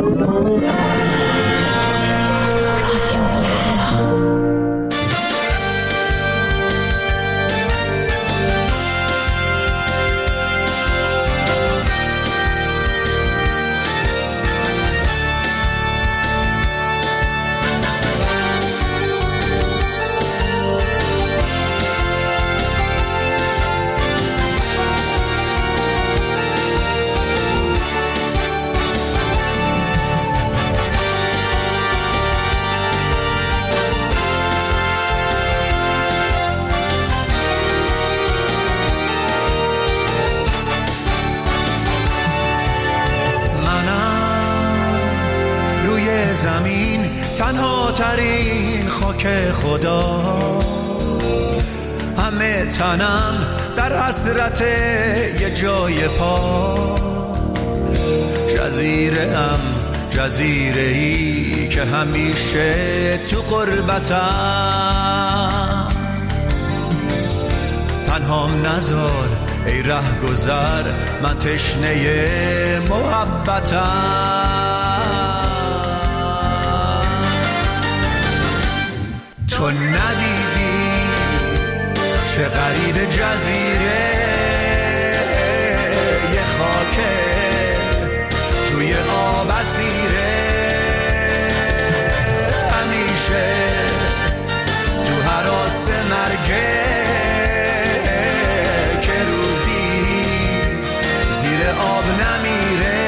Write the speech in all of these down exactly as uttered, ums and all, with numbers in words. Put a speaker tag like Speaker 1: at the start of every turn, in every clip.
Speaker 1: زمین تنها ترین خاک خدا، همه تنم در حسرت یه جای پا، جزیره ام جزیره ای که همیشه تو غربتم، تنهام نذار ای ره گذر، من تشنه محبتم. تو ندیدی چه غریب جزیره یه خاکه توی آب اسیره، همیشه تو هراس مرگه که روزی زیر آب نمیره.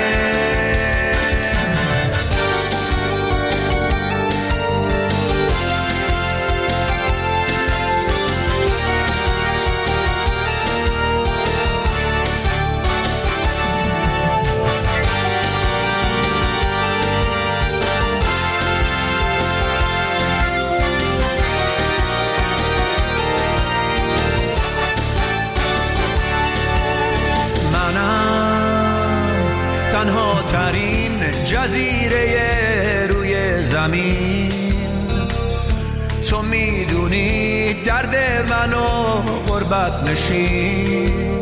Speaker 1: تنها ترین جزیره روی زمین، تو میدونی درد منو غربت نشین،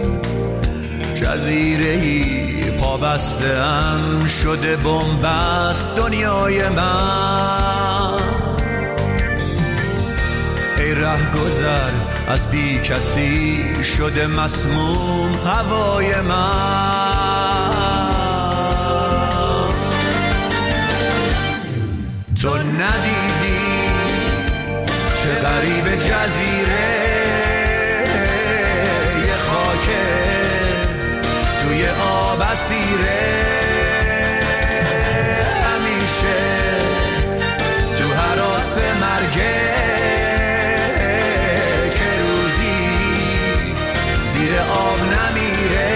Speaker 1: جزیره‌ای پابسته‌ام شده بن‌بست دنیای من، ای ره گذر از بی کسی شده مسموم هوای من. تو ندیدی چه غریب جزیره یه خاکه توی آب اسیره، همیشه تو هراس مرگه که روزی زیر آب نمیره،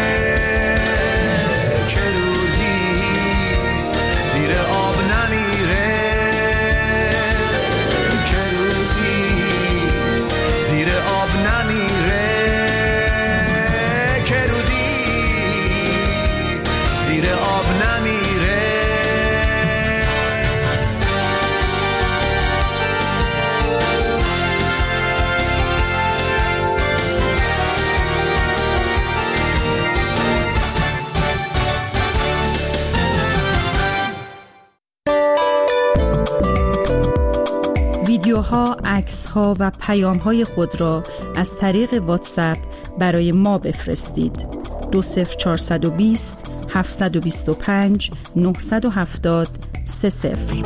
Speaker 1: که روزی زیر آب نمیره، که روزی زیر آب نمیره، که روزی زیر آب نمیره.
Speaker 2: ویدیوها، عکس‌ها و پیام‌های خود را از طریق واتساپ برای ما بفرستید. دو صفر چهارصد و بیست هفتصد و بیست و پنج نهصد و هفتاد سه صفر.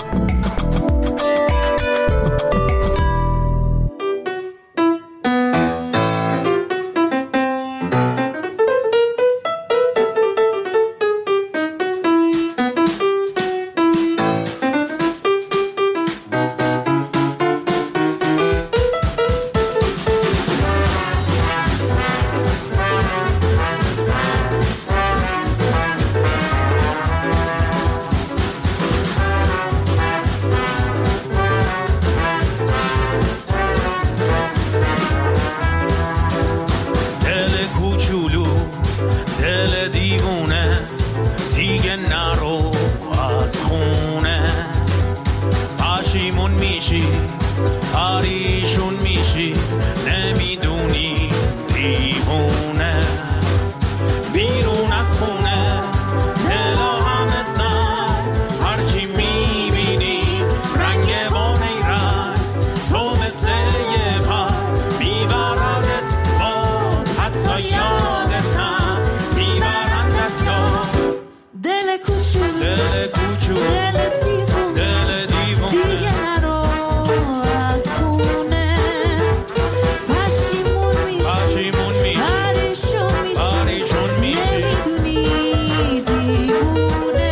Speaker 3: دل کوچولو دل دیوونه دل دیوونه دیگه نرو از خونه پشیمون میشی پشیمون میشی پریشون میشی پریشون میشی نمیدونی دیوونه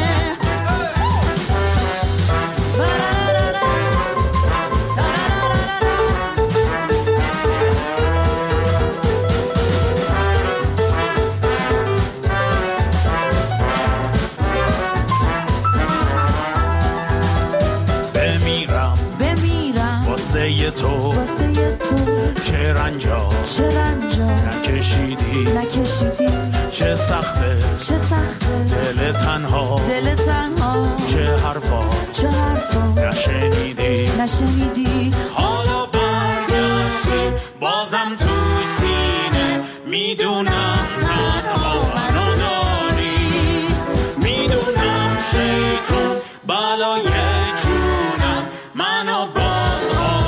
Speaker 3: تو واسه تو چه رنجا چه رنجا نکشیدی نکشیدی چه سخته چه سخته دل تنها دل تنها چه حرفا چه حرفا نشنیدی نشنیدی حالا برگشتی بازم تو سینه میدونم تنها منو داری میدونم شیطون بالای جونم منو باز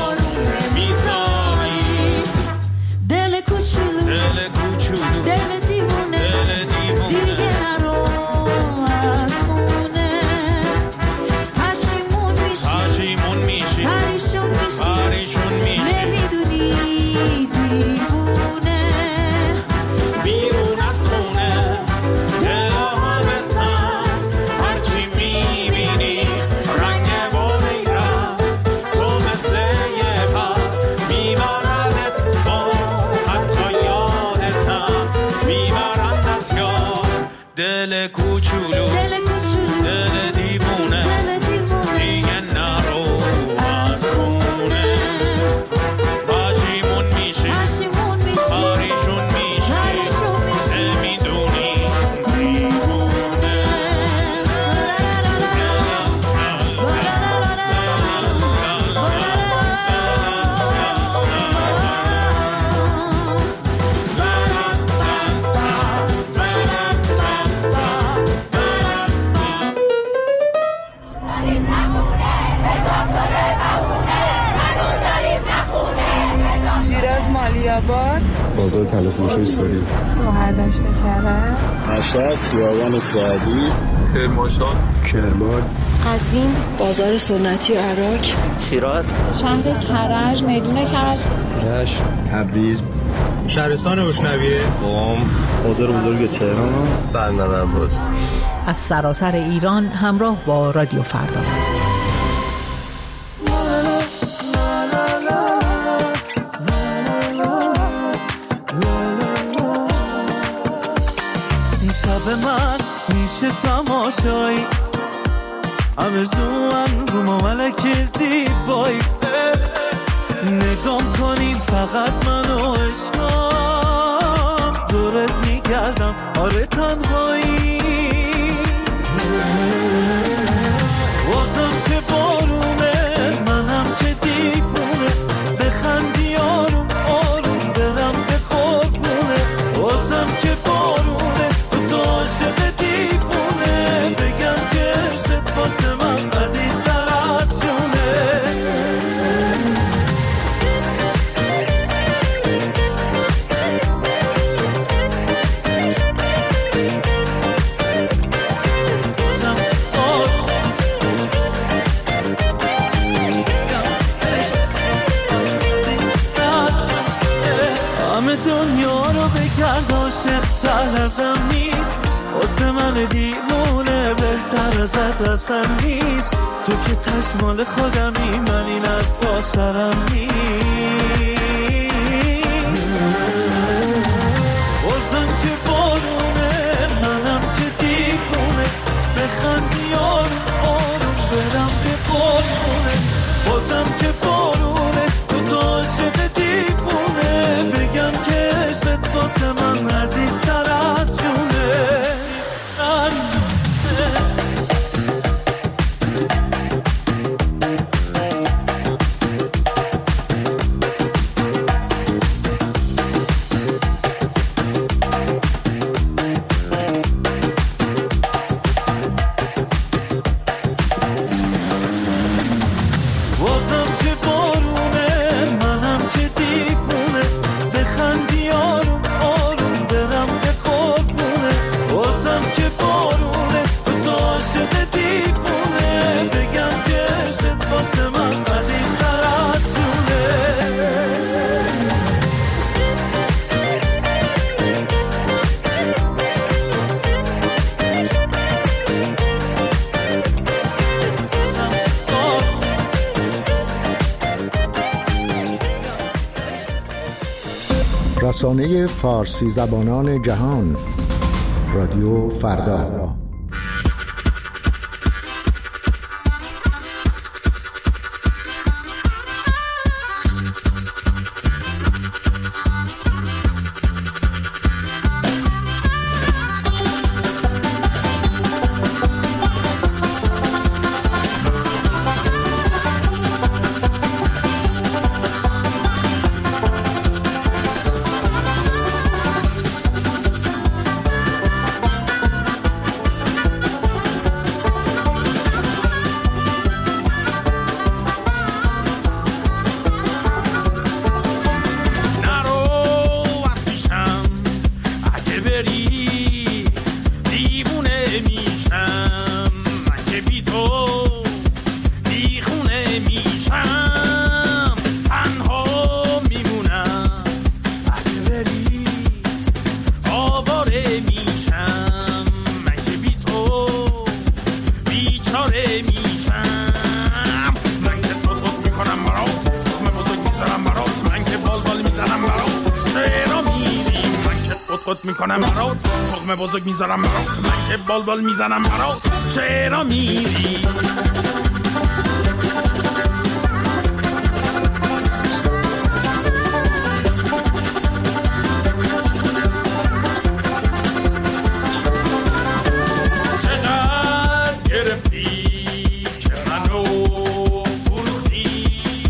Speaker 3: دل کوچولو دل دیوونه دل دیوونه دیگه نرو از خونه پشیمون میشی پشیمون میشی پریشون میشی پریشون میشی نمیدونی دیوونه بیرون از خونه دل آبستن هرچی میبینی رنگ و میرم تو مثل یه پر میبردت با دل کوچولو دل کوچولو دل دیوونه دل دیوونه دیگه نرو از خونه پشیمون میشی پشیمون میشی پریشون میشی پریشون میشی نمیدونی دیوونه
Speaker 4: بازار تلفروشی سوری
Speaker 5: مهردشت کرد
Speaker 4: مشهد خیابان سعدی
Speaker 6: کرمانشاه
Speaker 4: کرمان
Speaker 5: قزوین بازار سنتی عراق
Speaker 7: شیراز
Speaker 5: شهر کرج میدون کرج
Speaker 4: رشت تبریز
Speaker 6: شهرستان روشنویه
Speaker 4: قم بازار بزرگ تهران بندر عباس
Speaker 8: از سراسر ایران همراه با رادیو فردا.
Speaker 9: شب من میشه تماشایی آرزوام رو ملک زیبایی نگام کنی فقط منو عشقام دورت میگردم آره تنهایی واسم که بارونه منم که دیوونه بخندی آروم آروم دلم به قربونه واسم که بارونه تو عاشق دیوونه بگم که عشقت واسه من عزیزتر از جونه عاشق ازم نیست واسه من دیوونه بهتر ازت اصلا نیست تو که تشمال خودمی من این حرفا سرم نیست واسم که بارونه منم که دیوونه بخندی آروم آروم برم به بارونه واسم که بارونه تو تو عاشق دیوونه بگم که عشقت واسه من عزیزتر از جونه واسم
Speaker 7: رسانه فارسی زبانان جهان، رادیو فردا.
Speaker 10: میکنم برات تخم بزرگ میذارم برات، من که بال بال میزنم برات، چرا میری؟ چقدر گرفتی که منو فروختی،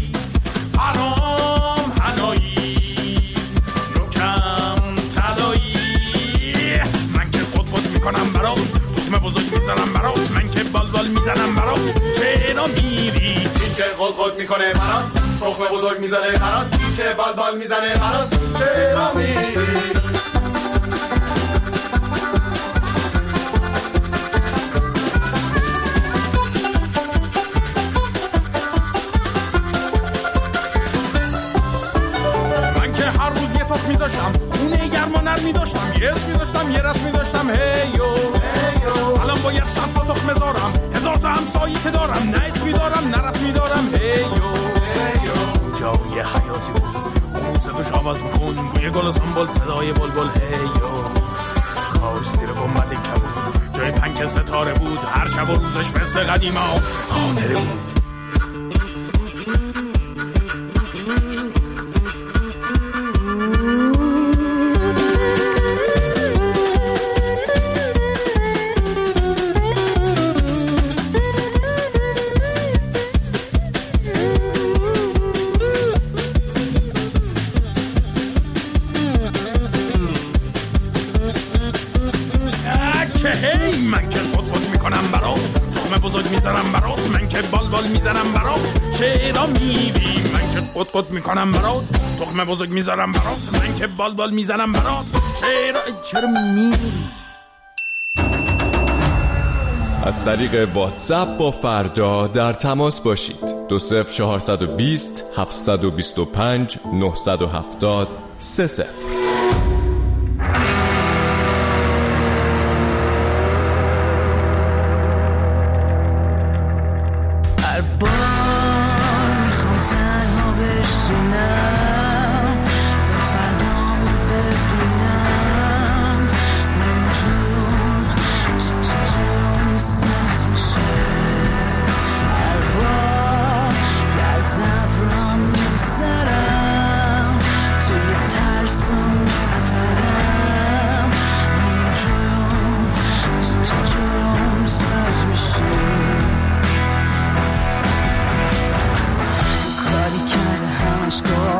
Speaker 10: حرام حلایی نوکم طلایی، من که خود خود میکنم برات تخم بزرگ میزنم برات، من که بال بال میزنم برات، چرا میری؟
Speaker 11: این که خود خود میکنه برات تخم بزرگ میزنه برات، این که بال بال میزنه برات، چرا میری؟
Speaker 10: می‌داشتم خونه گرما نر می‌داشتم، یه اسم می‌داشتم یه رسم می‌داشتم، هیو هیو الان باید صد تا تخم بذارم، هزار تا همسایه که دارم، نه اسم می‌دارم نه رسم می‌دارم، هیو هیو جای حیاتی بود خون صداش آواز می‌کن، بوی گل و سنبل صدای بلبل، هیو کاش زیر گنبد کبود جای پنک ستاره بود، هر شب و روزش مثل قدیما خاطره بود. من که خود خود میکنم برات تخم بزرگ میزنم برات، من که بال بال میزنم برات، چرا میری؟ من که خود خود میکنم برات تخم بزرگ میزنم برات، من که بال بال میزنم برات، چرا چرا میری؟
Speaker 12: از طریق واتساپ با فردا در تماس باشید. دو صفر چهارصد و بیست هفتصد و بیست و پنج نهصد و هفتاد سه صفر.
Speaker 3: Go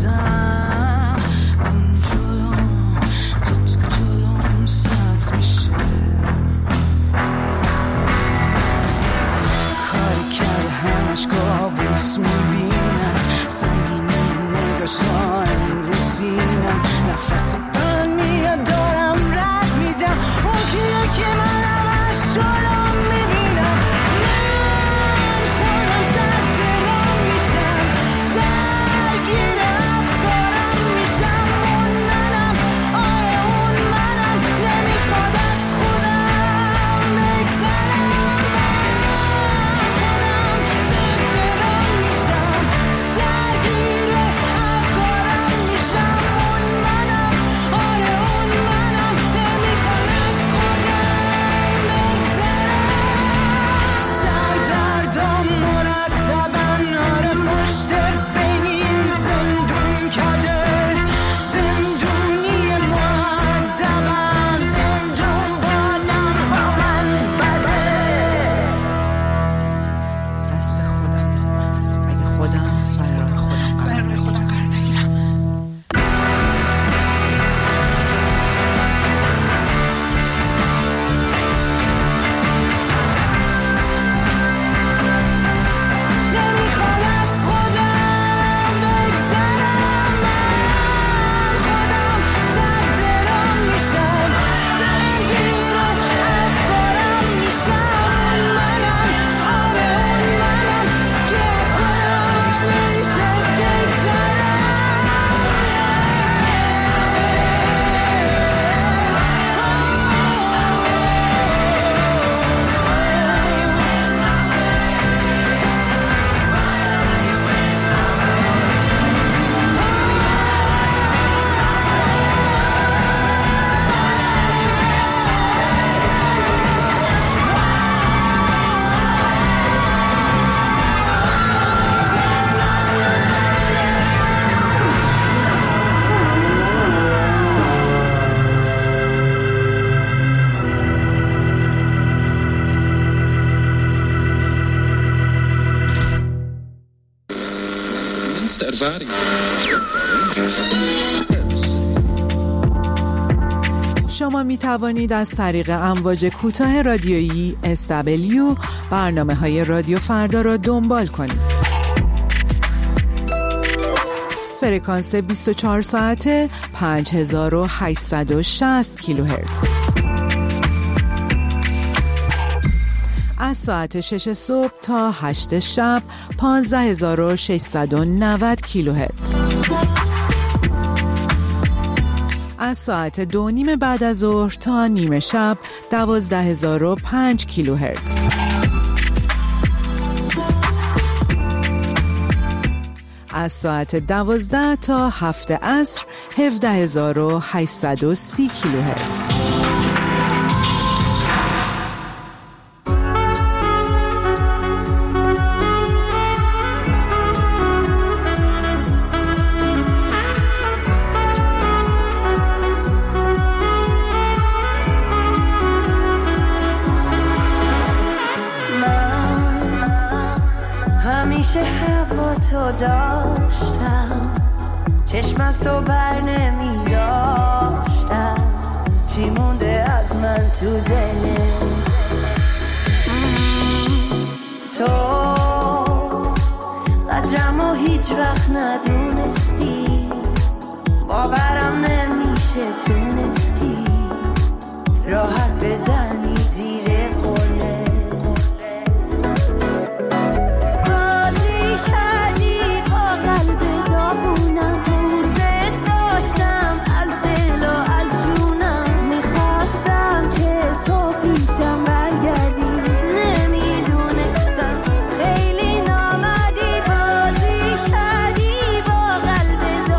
Speaker 3: بازم اون جلوم جلوم سبز میشه. کاری کرده همش کابوس میبینم، سنگینی نگاشا رو سینم، نفس من میاد دارم رد میدم، اون کیه که من همش جلوم میبینم. من خودم زد دلم میشم، درگیر افکارم میشم. اون منم، آره اون منم، نمیخواد از خودم بگذرم. من خودم زد دلم میشم، درگیر افکارم میشم. اون منم، آره اون منم، نمیخواد از خودم بگذرم. سردردم مرتبن آره مشت بین این زندون کرده، زندونی معدبم، زندون بالم با من بده. دست خودم دارم، اگه خودم سر راه خودم سر راه خودم قرار نگیرم. نمیخواد از خودم بگذرم. من خودم زد دلم میشم، درگیر افکارم میشم. منم، آره اون منم، که از خودم نمیشه بگذرم.
Speaker 8: شما می توانید از طریق امواج کوتاه رادیویی اس دبلیو برنامه های رادیو فردا را دنبال کنید. فرکانس بیست و چهار ساعته پنج هزار و هشتصد و شصت کیلوهرتز. از ساعت شش صبح تا هشت شب پانزده هزار و ششصد و نود کیلوهرتز. از ساعت دو نیم بعد از ظهر تا نیمه شب دوازده هزار و پنج کیلوهرتز. از ساعت دوازده تا هفت عصر هفده هزار و هشتصد و سی کیلوهرتز.
Speaker 3: همیشه هوا تو داشتم، چشم از تو بر نمی داشتم، چی مونده از من تو دلت؟ تو قدرم و هیچ وقت ندونستی، باورم نمیشه تونستی راحت بزنی زیر قله.
Speaker 13: خیلی نامدی بازی کردی با قلب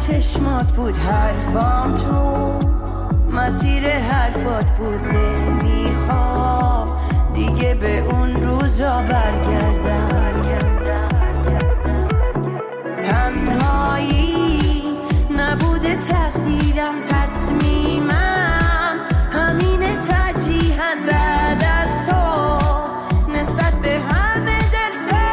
Speaker 3: چشمات بود حرفام، تو مسیر حرفات بود نمیخوام دیگه به اون روزا برگردم. تنهایی نبوده تقدیرم، تصمیمم همینه ترجیحاً بعد از تو نسبت به همه دل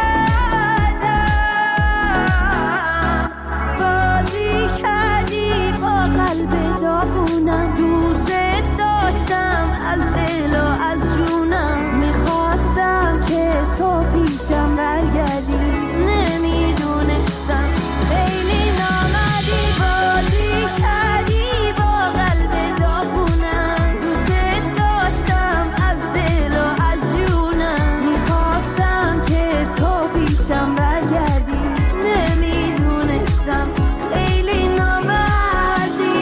Speaker 3: سردم. بازی کردی با قلب داغونم، دوست داشتم از دل و از جونم، میخواستم که تو پیشم برگردی، نمیدونستم خیلی نامردی. بازی کردی با قلب داغونم، دوست داشتم از دل و از جونم، میخواستم که تو پیشم برگردی، نمیدونستم خیلی نامردی.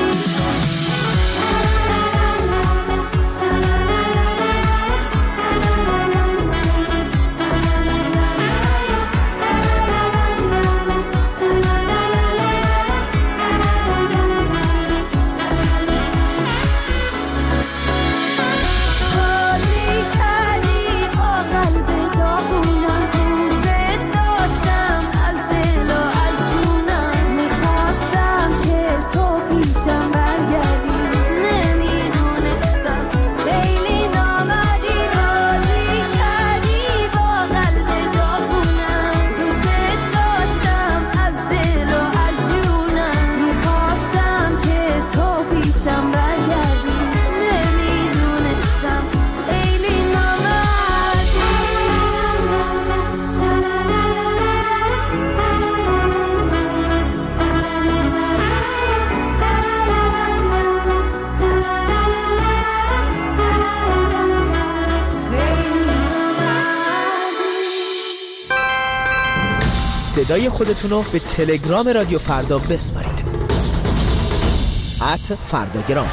Speaker 13: صدای خودتون رو به تلگرام رادیو فردا بسپارید. ات فرداگرام.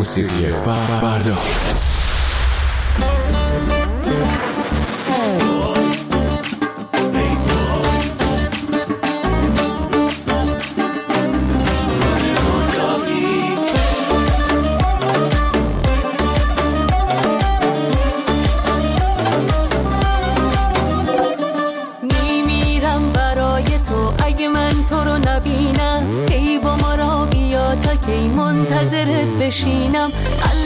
Speaker 12: موسیقی فردا.
Speaker 3: منتظرت بشینم.